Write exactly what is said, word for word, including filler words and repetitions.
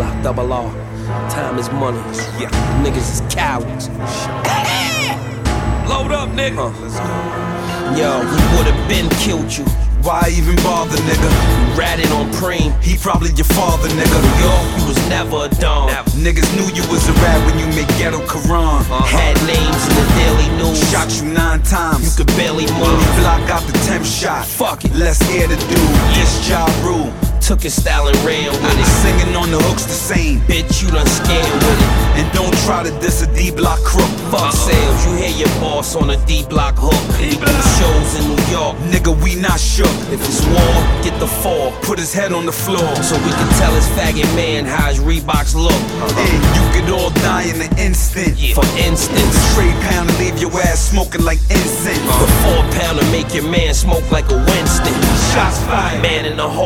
block, double R. Time is money. Yeah, niggas is cowards. Load up, nigga. Uh. Yo, he would've been killed you. Why even bother, nigga? You ratted on Preem. He probably your father, nigga. Yo, you was never a dog. Niggas knew you was a rat when you made Ghetto Quran. Uh-huh. Had names in the Daily News. Shot you nine times. You could barely move. You block out the tenth shot. Fuck it. Less air to do. This Ja Rule. Took his style and ran with it. Singing on the hooks the same. Bitch, you done scared with it. And don't try to diss a D-Block crook. Fuck sales, you hear your boss on a D-Block hook. We do shows in New York. Nigga, we not shook. If it's war, get the fall. Put his head on the floor. So we can tell his faggot man how his Reeboks look. And you could all die in an instant. Yeah. For instance, straight pound to leave your ass smoking like incense. The four pound to make your man smoke like a Winston. Shots fired. Man in the hole.